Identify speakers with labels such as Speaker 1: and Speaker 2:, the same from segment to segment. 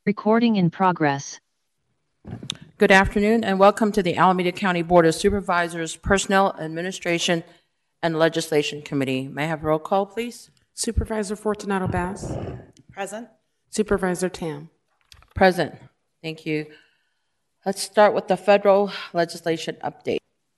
Speaker 1: Recording in progress.
Speaker 2: Good afternoon and welcome to the Alameda County Board of Supervisors Personnel Administration and Legislation Committee. May I have roll call, please?
Speaker 3: Supervisor Fortunato Bass.
Speaker 4: Present.
Speaker 3: Supervisor Tam.
Speaker 2: Present. Thank you. Let's start with the federal legislation update.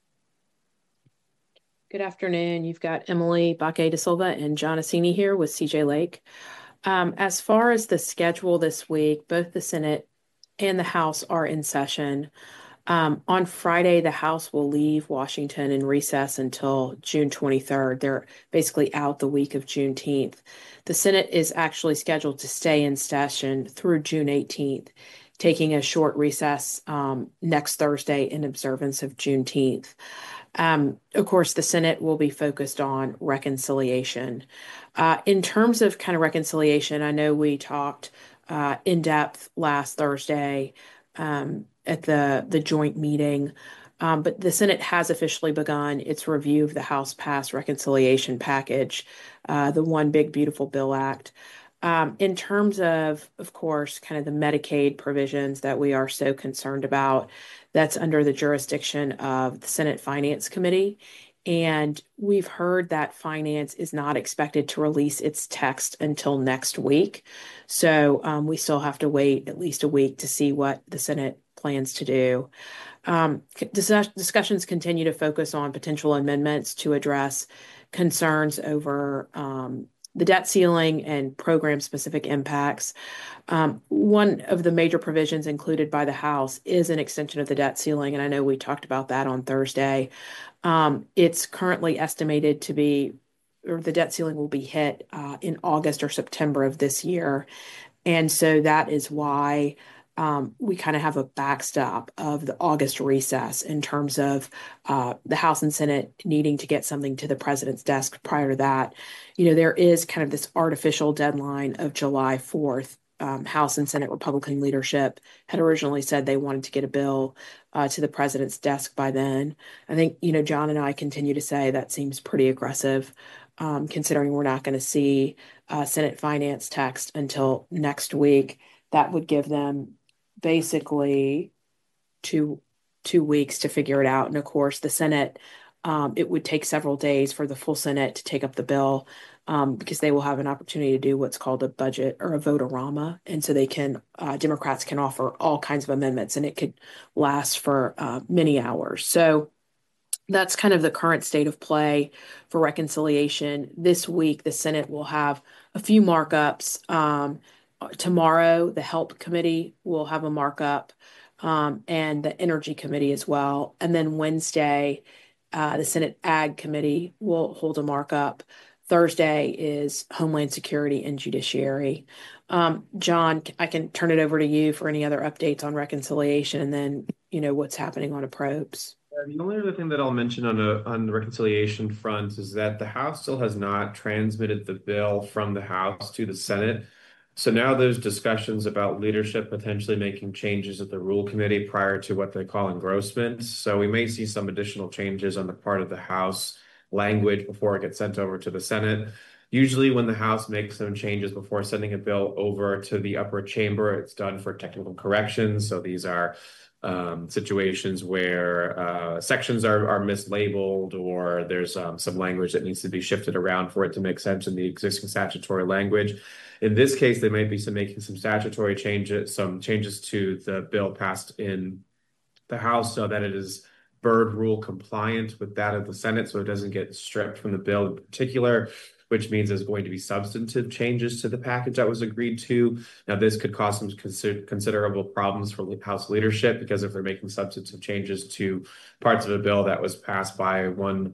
Speaker 5: Good afternoon. You've got Emily Baque de Silva and John Assini here with CJ Lake. As far as the schedule this week, both the Senate and the House are in session. On Friday, the House will leave Washington in recess until June 23rd. They're basically out the week of Juneteenth. The Senate is actually scheduled to stay in session through June 18th, taking a short recess next Thursday in observance of Juneteenth. Of course, the Senate will be focused on reconciliation. In terms of kind of reconciliation, I know we talked in depth last Thursday at the joint meeting, but the Senate has officially begun its review of the House passed reconciliation package, the One Big Beautiful Bill Act. In terms of course, kind of the Medicaid provisions that we are so concerned about, that's under the jurisdiction of the Senate Finance Committee. And we've heard that Finance is not expected to release its text until next week. So we still have to wait at least a week to see what the Senate plans to do. Discussions continue to focus on potential amendments to address concerns over the debt ceiling and program-specific impacts. One of the major provisions included by the House is an extension of the debt ceiling, and I know we talked about that on Thursday. It's currently estimated to be, or the debt ceiling will be hit in August or September of this year. And so that is why we kind of have a backstop of the August recess in terms of the House and Senate needing to get something to the president's desk prior to that. You know, there is kind of this artificial deadline of July 4th. House and Senate Republican leadership had originally said they wanted to get a bill to the president's desk by then. I think, you know, John and I continue to say that seems pretty aggressive, considering we're not going to see Senate finance text until next week. That would give them basically two weeks to figure it out. And of course, the Senate, it would take several days for the full Senate to take up the bill because they will have an opportunity to do what's called a budget or a vote-a-rama. And so they can, Democrats can offer all kinds of amendments and it could last for many hours. So that's kind of the current state of play for reconciliation. This week, the Senate will have a few markups. Tomorrow, the Help Committee will have a markup and the Energy Committee as well. And then Wednesday, the Senate Ag Committee will hold a markup. Thursday is Homeland Security and Judiciary. John, I can turn it over to you for any other updates on reconciliation and then, you know, what's happening on approbes.
Speaker 6: The only other thing that I'll mention on the reconciliation front is that the House still has not transmitted the bill from the House to the Senate. So now there's discussions about leadership potentially making changes at the Rule Committee prior to what they call engrossment. So we may see some additional changes on the part of the House language before it gets sent over to the Senate. Usually when the House makes some changes before sending a bill over to the upper chamber, it's done for technical corrections. So these are situations where sections are mislabeled or there's some language that needs to be shifted around for it to make sense in the existing statutory language. In this case, they might be making some statutory changes, some changes to the bill passed in the House so that it is Byrd rule compliant with that of the Senate, so it doesn't get stripped from the bill in particular, which means there's going to be substantive changes to the package that was agreed to. Now, this could cause some considerable problems for House leadership because if they're making substantive changes to parts of a bill that was passed by a one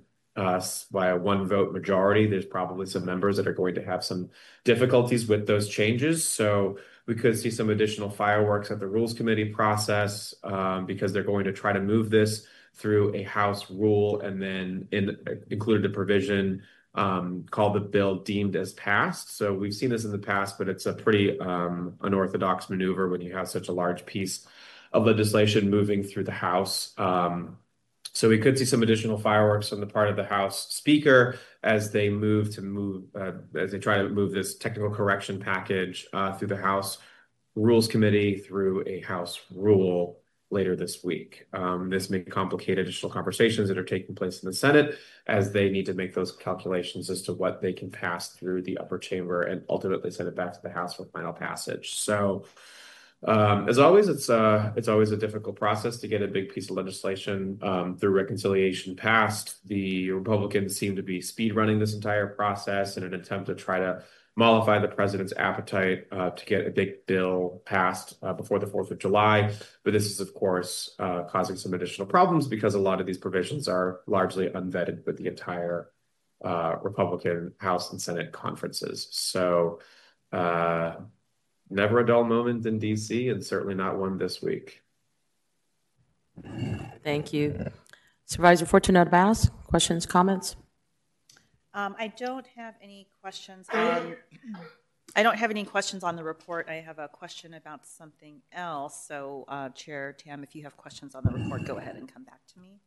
Speaker 6: vote majority, there's probably some members that are going to have some difficulties with those changes. So we could see some additional fireworks at the Rules Committee process because they're going to try to move this through a House rule and then included a provision called the bill deemed as passed. So we've seen this in the past, but it's a pretty unorthodox maneuver when you have such a large piece of legislation moving through the House. So we could see some additional fireworks on the part of the House Speaker as they try to move this technical correction package through the House Rules Committee through a House rule later this week. This may complicate additional conversations that are taking place in the Senate as they need to make those calculations as to what they can pass through the upper chamber and ultimately send it back to the House for final passage. So as always, it's always a difficult process to get a big piece of legislation through reconciliation passed. The Republicans seem to be speed running this entire process in an attempt to try to mollify the president's appetite to get a big bill passed before the 4th of July. But this is, of course, causing some additional problems because a lot of these provisions are largely unvetted with the entire Republican House and Senate conferences. So never a dull moment in DC, and certainly not one this week.
Speaker 2: Thank you. Supervisor Fortunato Bass, questions, comments?
Speaker 1: I don't have any questions on. I don't have any questions on the report. I have a question about something else. So, Chair Tam, if you have questions on the report, go ahead and come back to me.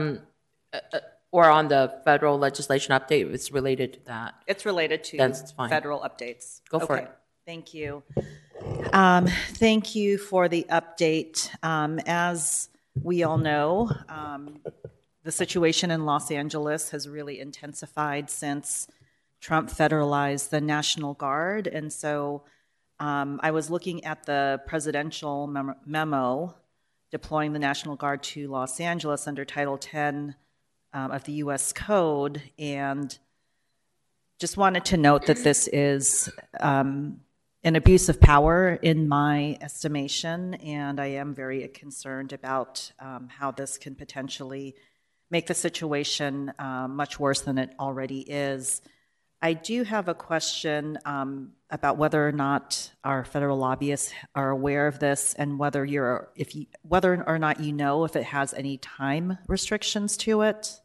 Speaker 2: Or on the federal legislation update, it's related to that.
Speaker 1: It's related to
Speaker 2: That's fine.
Speaker 1: federal updates.
Speaker 2: Go for it.
Speaker 1: Thank you. Thank you for the update. As we all know, the situation in Los Angeles has really intensified since Trump federalized the National Guard. And so I was looking at the presidential memo deploying the National Guard to Los Angeles under Title 10 of the U.S. Code, and just wanted to note that this is an abuse of power in my estimation, and I am very concerned about how this can potentially make the situation much worse than it already is. I do have a question about whether or not our federal lobbyists are aware of this, and whether whether or not you know if it has any time restrictions to it.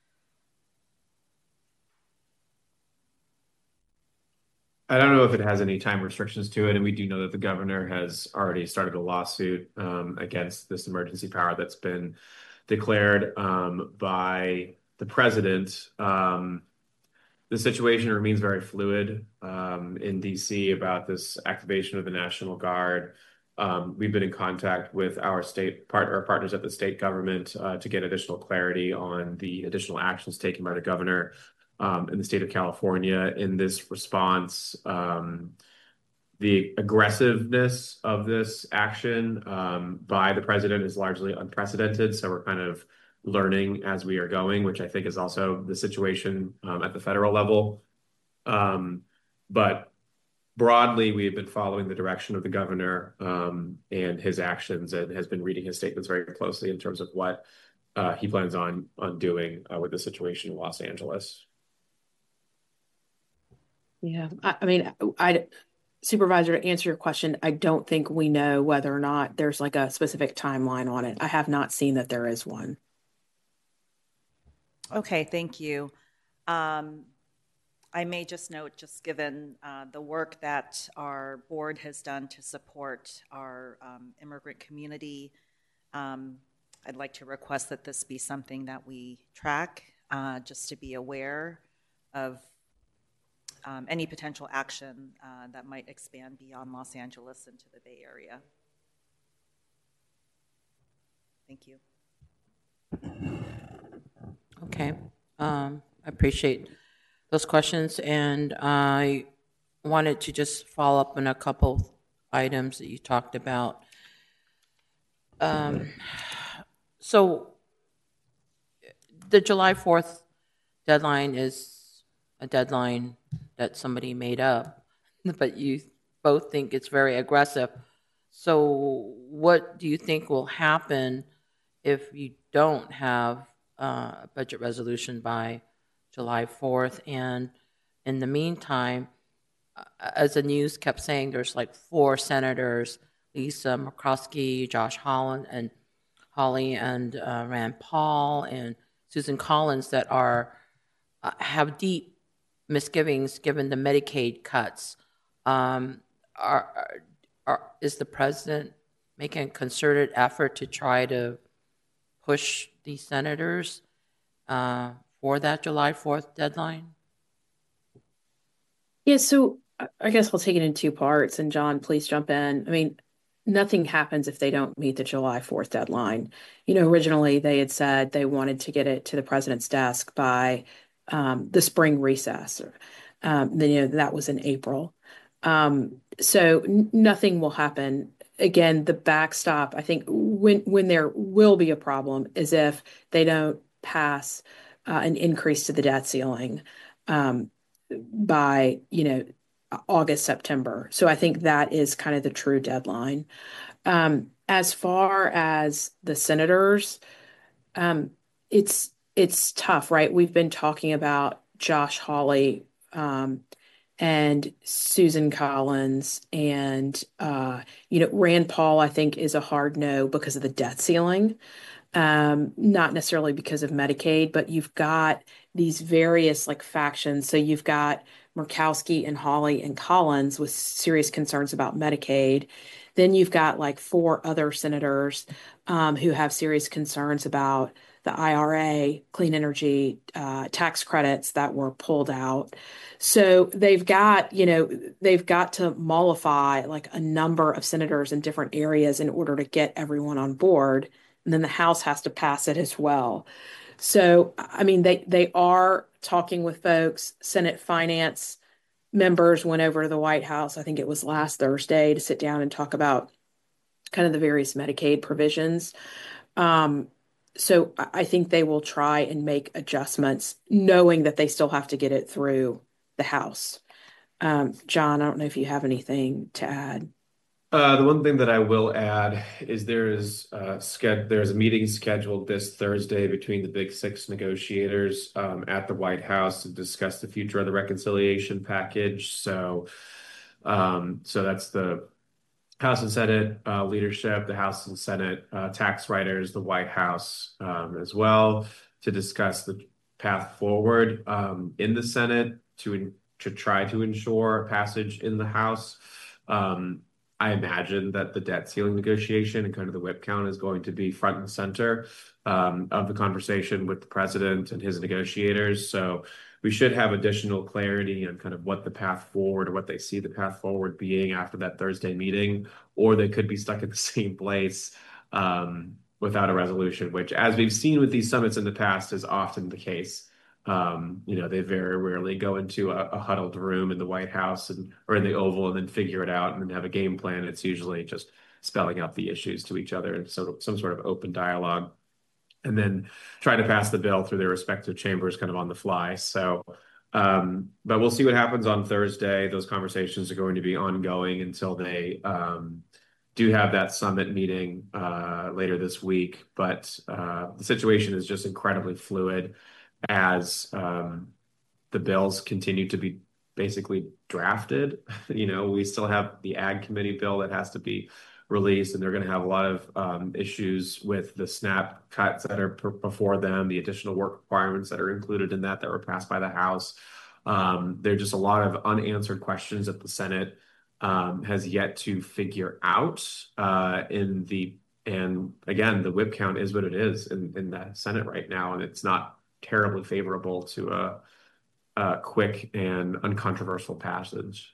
Speaker 6: I don't know if it has any time restrictions to it, and we do know that the governor has already started a lawsuit against this emergency power that's been declared by the president. The situation remains very fluid in DC about this activation of the National Guard. We've been in contact with our partners at the state government to get additional clarity on the additional actions taken by the governor in the state of California in this response. The aggressiveness of this action by the president is largely unprecedented. So we're kind of learning as we are going, which I think is also the situation at the federal level. But broadly, we've been following the direction of the governor and his actions, and has been reading his statements very closely in terms of what he plans on doing with the situation in Los Angeles.
Speaker 5: Yeah, I mean, Supervisor, to answer your question, I don't think we know whether or not there's like a specific timeline on it. I have not seen that there is one.
Speaker 1: Okay, thank you. I may just note, just given the work that our board has done to support our immigrant community, I'd like to request that this be something that we track, just to be aware of any potential action that might expand beyond Los Angeles into the Bay Area. Thank you.
Speaker 2: Okay. I appreciate those questions, and I wanted to just follow up on a couple items that you talked about. So the July 4th deadline is a deadline that somebody made up, but you both think it's very aggressive. So what do you think will happen if you don't have a budget resolution by July 4th? And in the meantime, as the news kept saying, there's like 4 senators, Lisa Murkowski, Josh Hawley, and Rand Paul, and Susan Collins that have deep misgivings given the Medicaid cuts. Is the president making a concerted effort to try to push these senators for that July 4th deadline?
Speaker 5: Yeah, so I guess I'll take it in two parts, and John, please jump in. I mean, nothing happens if they don't meet the July 4th deadline. Originally they had said they wanted to get it to the president's desk by the spring recess. Then, that was in April. So nothing will happen. Again, the backstop, I think when there will be a problem is if they don't pass an increase to the debt ceiling by, August, September. So I think that is kind of the true deadline. As far as the senators, um, it's tough, right? We've been talking about Josh Hawley, and Susan Collins, and Rand Paul. I think is a hard no because of the debt ceiling, not necessarily because of Medicaid, but you've got these various like factions. So you've got Murkowski and Hawley and Collins with serious concerns about Medicaid. Then you've got like four other senators who have serious concerns about the IRA, clean energy, tax credits that were pulled out. So they've got to mollify like a number of senators in different areas in order to get everyone on board. And then the House has to pass it as well. So, I mean, they are talking with folks. Senate Finance members went over to the White House, I think it was last Thursday, to sit down and talk about kind of the various Medicaid provisions. Um, so I think they will try and make adjustments, knowing that they still have to get it through the House. John, I don't know if you have anything to add.
Speaker 6: The one thing that I will add is there's a meeting scheduled this Thursday between the Big Six negotiators at the White House to discuss the future of the reconciliation package. So that's the House and Senate leadership, the House and Senate tax writers, the White House as well, to discuss the path forward in the Senate to try to ensure passage in the House. I imagine that the debt ceiling negotiation and kind of the whip count is going to be front and center of the conversation with the president and his negotiators. So we should have additional clarity on kind of what the path forward or what they see the path forward being after that Thursday meeting, or they could be stuck in the same place without a resolution, which, as we've seen with these summits in the past, is often the case. They very rarely go into a huddled room in the White House or in the Oval and then figure it out and then have a game plan. It's usually just spelling out the issues to each other and some sort of open dialogue, and then try to pass the bill through their respective chambers kind of on the fly. But we'll see what happens on Thursday. Those conversations are going to be ongoing until they do have that summit meeting later this week. But the situation is just incredibly fluid as the bills continue to be basically drafted. We still have the Ag Committee bill that has to be released, and they're going to have a lot of issues with the SNAP cuts that are before them, the additional work requirements that are included in that were passed by the House. There are just a lot of unanswered questions that the Senate has yet to figure out and again, the whip count is what it is in the Senate right now, and it's not terribly favorable to a quick and uncontroversial passage.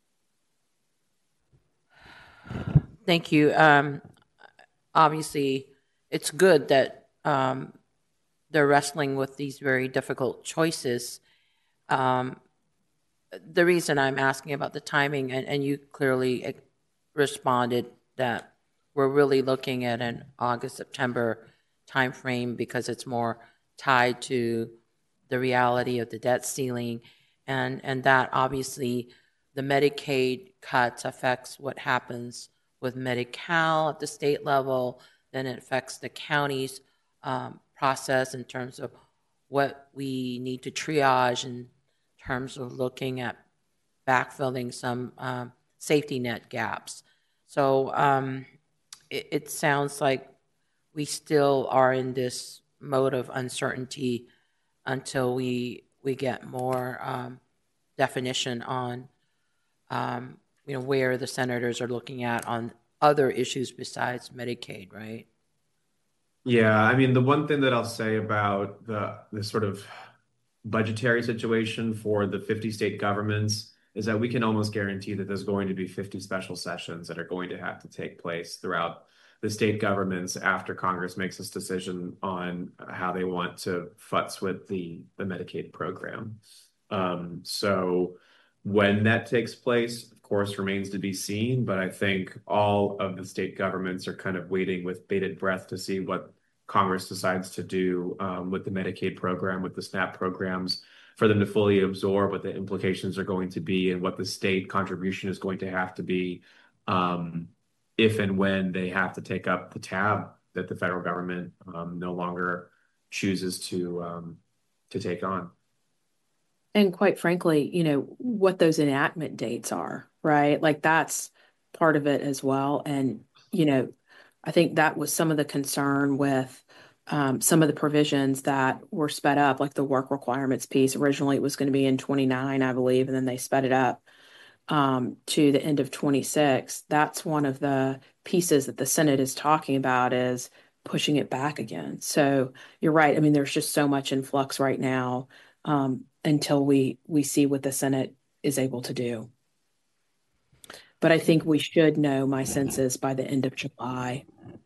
Speaker 2: Thank you. Obviously, it's good that they're wrestling with these very difficult choices. The reason I'm asking about the timing, and you clearly responded that we're really looking at an August-September timeframe because it's more tied to the reality of the debt ceiling, and that obviously the Medicaid cuts affects what happens with Medi-Cal at the state level. Then it affects the county's process in terms of what we need to triage in terms of looking at backfilling some safety net gaps. So it sounds like we still are in this mode of uncertainty until we get more definition on where the senators are looking at on other issues besides Medicaid, right?
Speaker 6: Yeah, I mean, the one thing that I'll say about the sort of budgetary situation for the 50 state governments is that we can almost guarantee that there's going to be 50 special sessions that are going to have to take place throughout the state governments after Congress makes this decision on how they want to futz with the Medicaid program. So when that takes place, of course, remains to be seen, but I think all of the state governments are kind of waiting with bated breath to see what Congress decides to do with the Medicaid program, with the SNAP programs, for them to fully absorb what the implications are going to be and what the state contribution is going to have to be if and when they have to take up the tab that the federal government no longer chooses to take on.
Speaker 5: And quite frankly, you know, what those enactment dates are, right? Like that's part of it as well. And, you know, I think that was some of the concern with some of the provisions that were sped up, like the work requirements piece. Originally, it was going to be in 29, I believe, and then they sped it up to the end of 26. That's one of the pieces that the Senate is talking about is pushing it back again. So you're right. I mean, there's just so much in flux right now until we see what the Senate is able to do. But I think we should know, my sense is, by the end of July.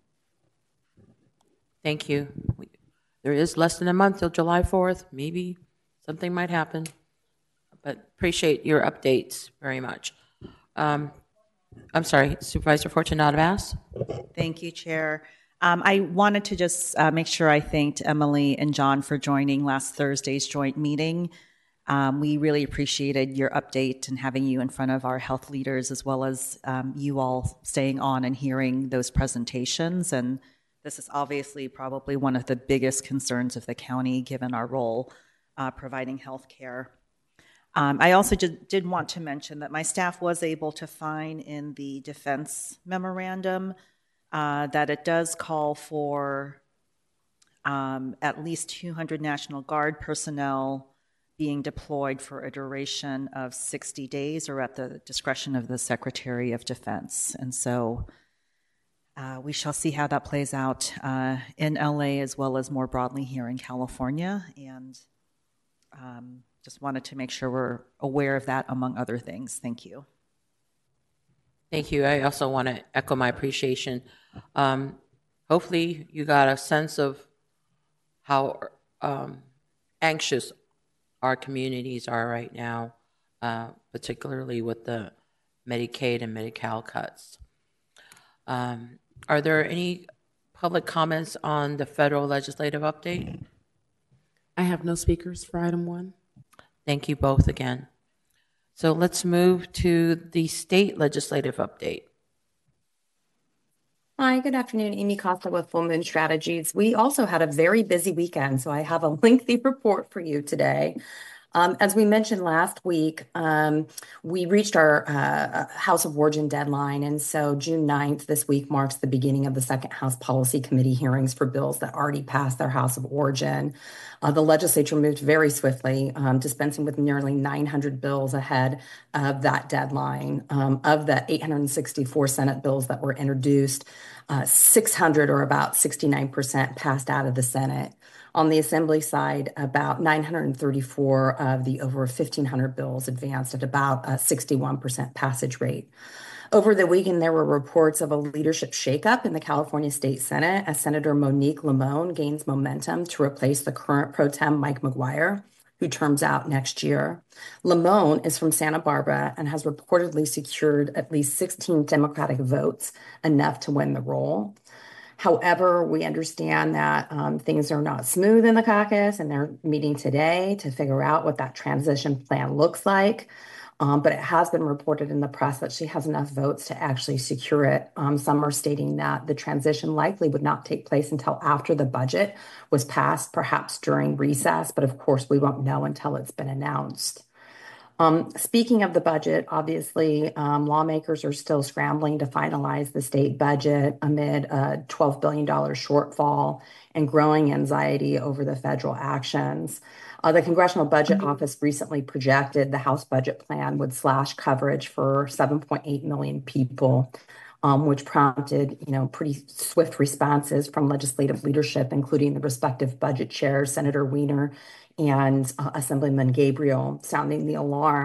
Speaker 2: Thank you. There is less than a month till July 4th. Maybe something might happen, but appreciate your updates very much. I'm sorry, Supervisor Fortunato-Bass?
Speaker 1: Thank you, Chair. I wanted to just make sure I thanked Emily and John for joining last Thursday's joint meeting. We really appreciated your update and having you in front of our health leaders, as well as you all staying on and hearing those presentations. And this is obviously probably one of the biggest concerns of the county, given our role providing health care. I also did want to mention that my staff was able to find in the defense memorandum that it does call for at least 200 National Guard personnel being deployed for a duration of 60 days or at the discretion of the Secretary of Defense. And so we shall see how that plays out in LA as well as more broadly here in California. And just wanted to make sure we're aware of that, among other things. Thank you.
Speaker 2: Thank you. I also want to echo my appreciation. Hopefully you got a sense of how anxious our communities are right now, particularly with the Medicaid and Medi-Cal cuts. Are there any public comments on the federal legislative update?
Speaker 3: I have no speakers for item 1.
Speaker 2: Thank you both again. So let's move to the state legislative update.
Speaker 4: Hi, good afternoon. Amy Costa with Full Moon Strategies. We also had a very busy weekend, so I have a lengthy report for you today. As we mentioned last week, we reached our House of Origin deadline, and so June 9th this week marks the beginning of the second House Policy Committee hearings for bills that already passed their House of Origin. The legislature moved very swiftly, dispensing with nearly 900 bills ahead of that deadline. Of the 864 Senate bills that were introduced, 600, or about 69%, passed out of the Senate. On the Assembly side, about 934 of the over 1,500 bills advanced at about a 61% passage rate. Over the weekend, there were reports of a leadership shakeup in the California State Senate as Senator Monique Limón gains momentum to replace the current pro tem Mike McGuire, who terms out next year. Limón is from Santa Barbara and has reportedly secured at least 16 Democratic votes, enough to win the role. However, we understand that things are not smooth in the caucus, and they're meeting today to figure out what that transition plan looks like. But it has been reported in the press that she has enough votes to actually secure it. Some are stating that the transition likely would not take place until after the budget was passed, perhaps during recess. But of course, we won't know until it's been announced. Speaking of the budget, obviously, lawmakers are still scrambling to finalize the state budget amid a $12 billion shortfall and growing anxiety over the federal actions. The Congressional Budget Office recently projected the House budget plan would slash coverage for 7.8 million people, which prompted, pretty swift responses from legislative leadership, including the respective budget chairs, Senator Wiener and Assemblyman Gabriel, sounding the alarm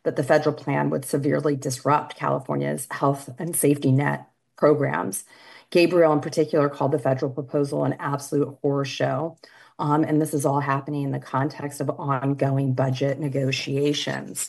Speaker 4: that the federal plan would severely disrupt California's health and safety net programs. Gabriel, in particular, called the federal proposal an absolute horror show. And this is all happening in the context of ongoing budget negotiations.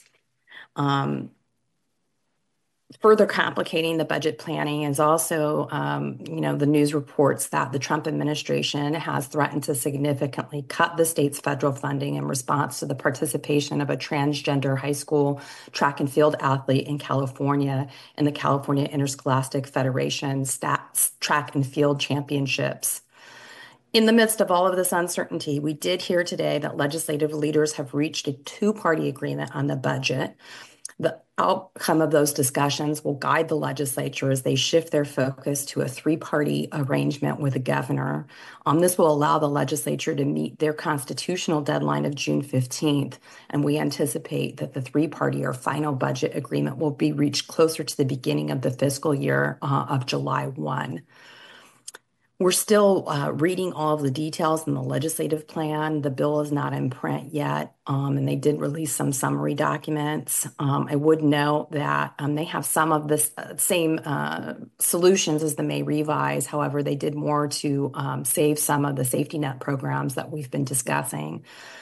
Speaker 4: Further complicating the budget planning is also, the news reports that the Trump administration has threatened to significantly cut the state's federal funding in response to the participation of a transgender high school track and field athlete in California in the California Interscholastic Federation Stats Track and Field Championships. In the midst of all of this uncertainty, we did hear today that legislative leaders have reached a two-party agreement on the budget. The outcome of those discussions will guide the legislature as they shift their focus to a three-party arrangement with the governor. This will allow the legislature to meet their constitutional deadline of June 15th, and we anticipate that the three-party or final budget agreement will be reached closer to the beginning of the fiscal year of July 1. We're still reading all of the details in the legislative plan. The bill is not in print yet, and they did release some summary documents. I would note that they have some of the same solutions as the May revise. However, they did more to save some of the safety net programs that we've been discussing.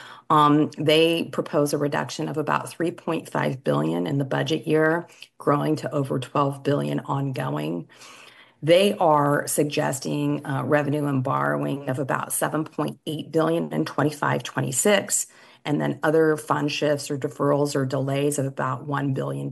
Speaker 4: They propose a reduction of about $3.5 billion in the budget year, growing to over $12 billion ongoing. They are suggesting revenue and borrowing of about $7.8 billion in 25-26, and then other fund shifts or deferrals or delays of about $1 billion.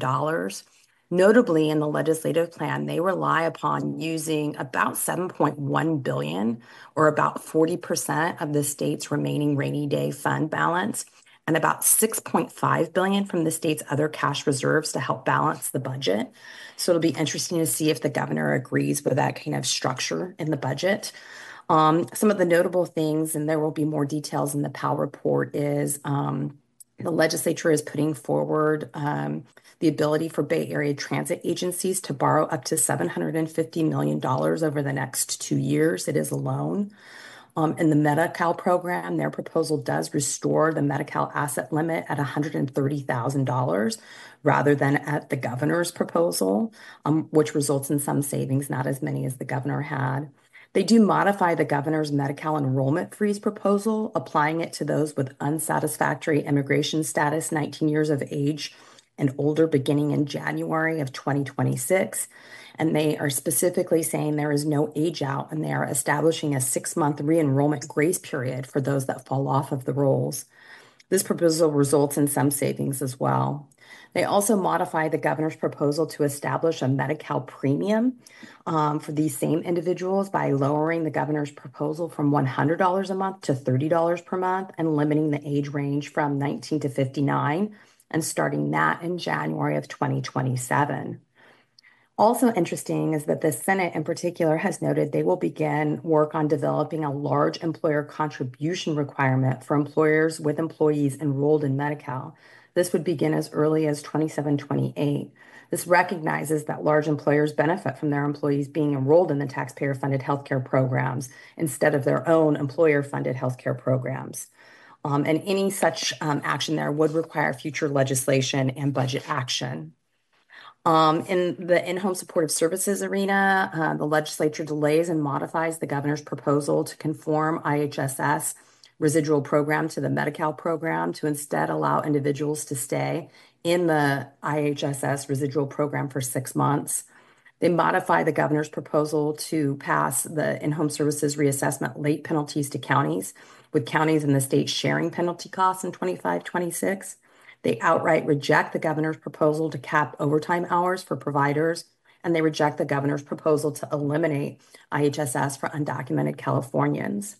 Speaker 4: Notably, in the legislative plan, they rely upon using about $7.1 billion, or about 40% of the state's remaining rainy day fund balance, and about $6.5 billion from the state's other cash reserves to help balance the budget. So it'll be interesting to see if the governor agrees with that kind of structure in the budget. Some of the notable things, and there will be more details in the Powell report, is the legislature is putting forward the ability for Bay Area transit agencies to borrow up to $750 million over the next 2 years. It is a loan. In the Medi-Cal program, their proposal does restore the Medi-Cal asset limit at $130,000 rather than at the governor's proposal, which results in some savings, not as many as the governor had. They do modify the governor's Medi-Cal enrollment freeze proposal, applying it to those with unsatisfactory immigration status, 19 years of age and older, beginning in January of 2026. And they are specifically saying there is no age out, and they are establishing a 6-month re-enrollment grace period for those that fall off of the rolls. This proposal results in some savings as well. They also modify the governor's proposal to establish a Medi-Cal premium for these same individuals by lowering the governor's proposal from $100 a month to $30 per month and limiting the age range from 19 to 59 and starting that in January of 2027. Also interesting is that the Senate in particular has noted they will begin work on developing a large employer contribution requirement for employers with employees enrolled in Medi-Cal. This would begin as early as 27-28. This recognizes that large employers benefit from their employees being enrolled in the taxpayer-funded healthcare programs instead of their own employer-funded healthcare programs. And any such action there would require future legislation and budget action. In the in-home supportive services arena, the legislature delays and modifies the governor's proposal to conform IHSS residual program to the Medi-Cal program to instead allow individuals to stay in the IHSS residual program for 6 months. They modify the governor's proposal to pass the in-home services reassessment late penalties to counties, with counties in the state sharing penalty costs in 25-26. They outright reject the governor's proposal to cap overtime hours for providers, and they reject the governor's proposal to eliminate IHSS for undocumented Californians.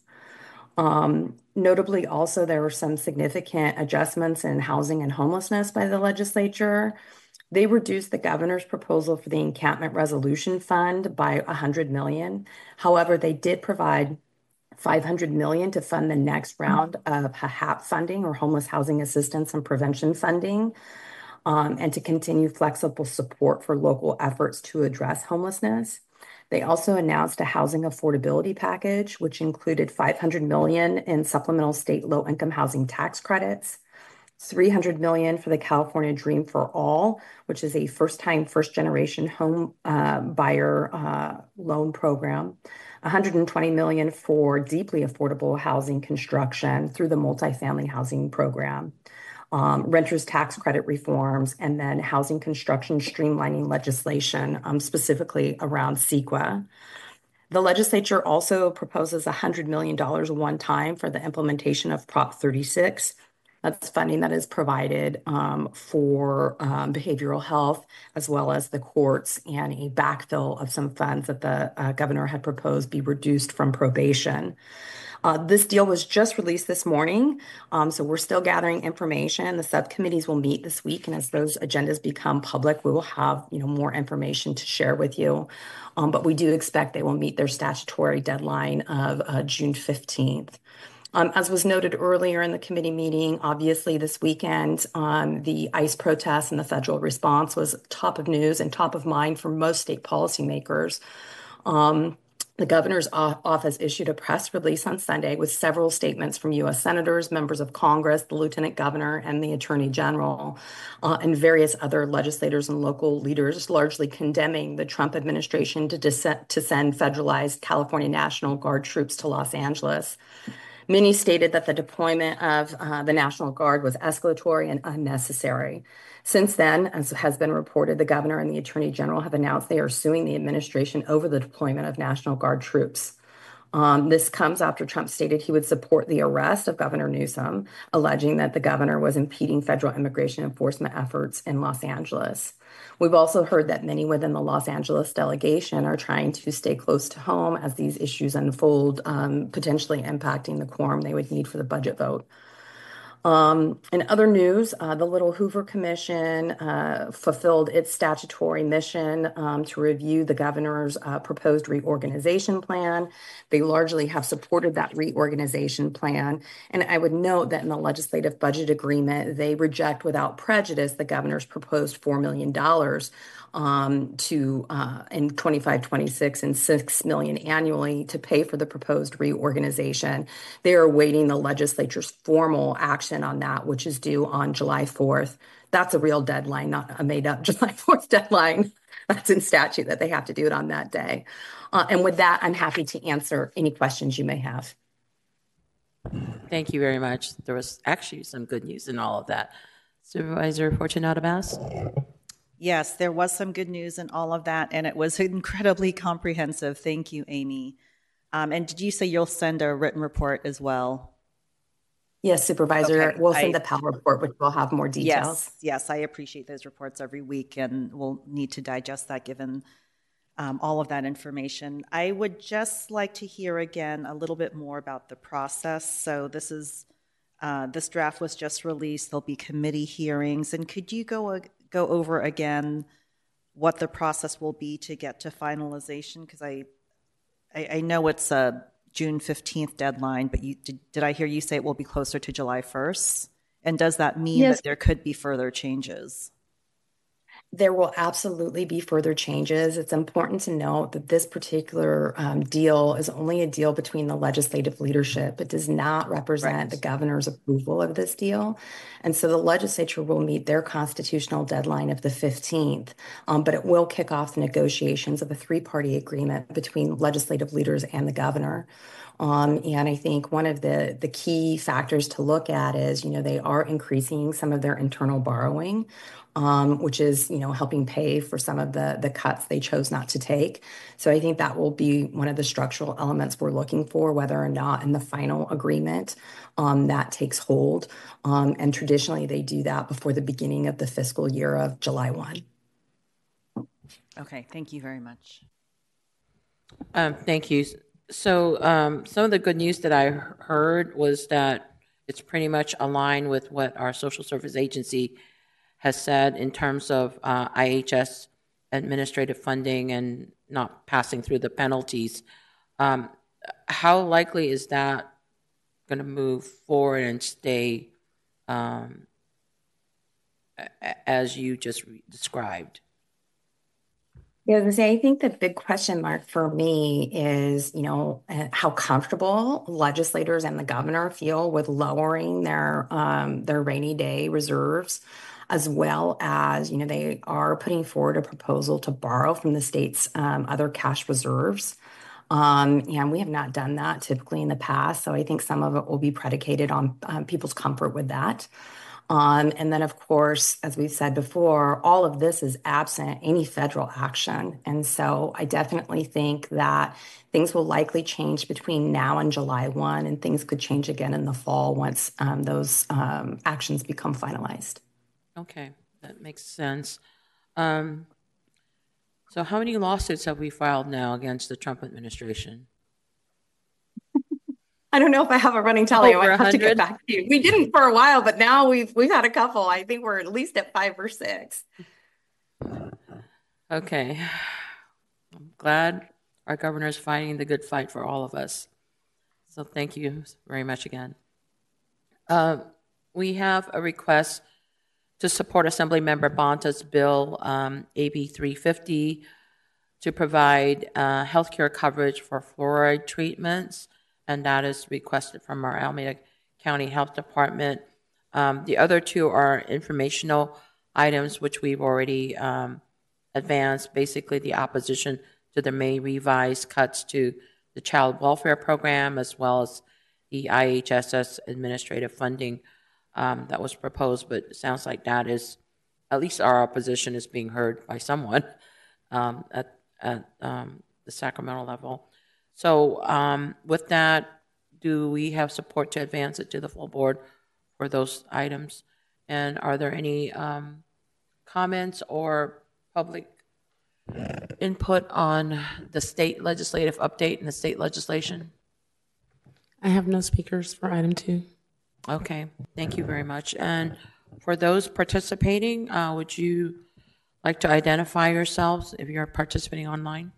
Speaker 4: Notably, also, there were some significant adjustments in housing and homelessness by the legislature. They reduced the governor's proposal for the Encampment Resolution Fund by $100 million. However, they did provide $500 million to fund the next round of HAHAP funding, or Homeless Housing Assistance and Prevention funding, and to continue flexible support for local efforts to address homelessness. They also announced a housing affordability package, which included $500 million in supplemental state low-income housing tax credits, $300 million for the California Dream for All, which is a first-time, first-generation home buyer loan program. $120 million for deeply affordable housing construction through the multifamily housing program. Renters tax credit reforms, and then housing construction streamlining legislation, specifically around CEQA. The legislature also proposes $100 million one time for the implementation of Prop 36. That's funding that is provided for behavioral health, as well as the courts, and a backfill of some funds that the governor had proposed be reduced from probation. This deal was just released this morning, so we're still gathering information. The subcommittees will meet this week, and as those agendas become public, we will have more information to share with you. But we do expect they will meet their statutory deadline of June 15th. As was noted earlier in the committee meeting, obviously this weekend, the ICE protests and the federal response was top of news and top of mind for most state policymakers. The governor's office issued a press release on Sunday with several statements from U.S. senators, members of Congress, the lieutenant governor, and the attorney general, and various other legislators and local leaders, largely condemning the Trump administration to send federalized California National Guard troops to Los Angeles. Many stated that the deployment of the National Guard was escalatory and unnecessary. Since then, as has been reported, the governor and the attorney general have announced they are suing the administration over the deployment of National Guard troops. This comes after Trump stated he would support the arrest of Governor Newsom, alleging that the governor was impeding federal immigration enforcement efforts in Los Angeles. We've also heard that many within the Los Angeles delegation are trying to stay close to home as these issues unfold, potentially impacting the quorum they would need for the budget vote. In other news, the Little Hoover Commission fulfilled its statutory mission to review the governor's proposed reorganization plan. They largely have supported that reorganization plan. And I would note that in the legislative budget agreement, they reject without prejudice the governor's proposed $4 million in 25-26 and $6 million annually to pay for the proposed reorganization. They are awaiting the legislature's formal action on that, which is due on July 4th. That's a real deadline, not a made-up July 4th deadline. That's in statute that they have to do it on that day. And with that, I'm happy to answer any questions you may have.
Speaker 2: Thank you very much. There was actually some good news in all of that. Supervisor Fortunato-Mass?
Speaker 1: Yes, there was some good news in all of that, and it was incredibly comprehensive. Thank you, Amy. And did you say you'll send a written report as well?
Speaker 4: Yes, Supervisor.
Speaker 1: Okay,
Speaker 4: we'll send the PAL report, which will have more details.
Speaker 1: Yes, I appreciate those reports every week, and we'll need to digest that given all of that information. I would just like to hear again a little bit more about the process. So this draft was just released. There'll be committee hearings, and could you go over again what the process will be to get to finalization? Because I know it's a June 15th deadline, but did I hear you say it will be closer to July 1st? And does that mean that there could be further changes?
Speaker 4: There will absolutely be further changes. It's important to note that this particular deal is only a deal between the legislative leadership. It does not represent the governor's approval of this deal. And so the legislature will meet their constitutional deadline of the 15th, but it will kick off the negotiations of a three-party agreement between legislative leaders and the governor. And I think one of the key factors to look at is, they are increasing some of their internal borrowing, which is, helping pay for some of the cuts they chose not to take. So I think that will be one of the structural elements we're looking for, whether or not in the final agreement that takes hold. And traditionally, they do that before the beginning of the fiscal year of July 1.
Speaker 1: Okay, thank you very much.
Speaker 2: Thank you. So some of the good news that I heard was that it's pretty much aligned with what our social service agency has said in terms of IHS administrative funding and not passing through the penalties. How likely is that going to move forward and stay as you just described?
Speaker 4: Yeah, I was gonna say, I think the big question mark for me is, how comfortable legislators and the governor feel with lowering their rainy day reserves, as well as, they are putting forward a proposal to borrow from the state's other cash reserves. And we have not done that typically in the past, so I think some of it will be predicated on people's comfort with that. And then, of course, as we've said before, all of this is absent any federal action. And so I definitely think that things will likely change between now and July 1, and things could change again in the fall once those actions become finalized.
Speaker 2: Okay, that makes sense. Um, so how many lawsuits have we filed now against the Trump administration?
Speaker 4: I don't know if I have a running tally. I
Speaker 2: Over
Speaker 4: might have to get
Speaker 2: 100?
Speaker 4: back to you. We didn't for a while, but now we've had a couple. I think we're at least at 5 or 6.
Speaker 2: Okay. I'm glad our governor is fighting the good fight for all of us. So thank you very much again. We have a request to support Assemblymember Bonta's bill, AB 350, to provide healthcare coverage for fluoride treatments, and that is requested from our Alameda County Health Department. The other two are informational items, which we've already advanced, basically the opposition to the May revised cuts to the child welfare program, as well as the IHSS administrative funding that was proposed, but it sounds like that is, at least our opposition is being heard by someone at the Sacramento level. So with that, do we have support to advance it to the full board for those items? And are there any comments or public input on the state legislative update and the state legislation?
Speaker 3: I have no speakers for item 2.
Speaker 2: Okay, thank you very much. And for those participating, would you like to identify yourselves if you're participating online?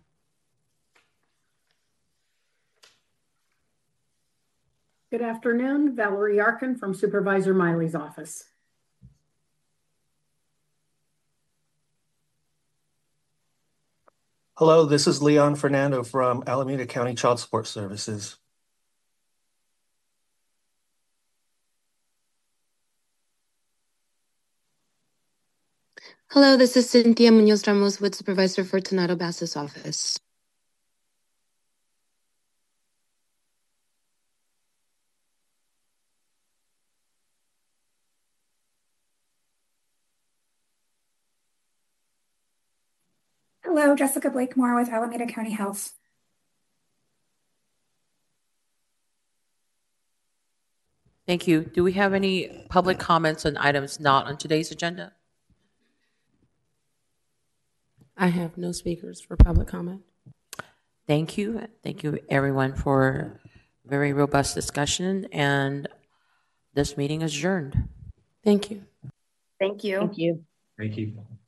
Speaker 7: Good afternoon, Valerie Arkin from Supervisor Miley's office.
Speaker 8: Hello, this is Leon Fernando from Alameda County Child Support Services.
Speaker 9: Hello, this is Cynthia Munoz Ramos with Supervisor Fortunato Bass's office.
Speaker 10: Hello, Jessica Blakemore with Alameda County Health.
Speaker 2: Thank you. Do we have any public comments on items not on today's agenda?
Speaker 3: I have no speakers for public comment.
Speaker 2: Thank you. Thank you, everyone, for very robust discussion, and this meeting is adjourned.
Speaker 3: Thank you.
Speaker 4: Thank you.
Speaker 6: Thank you.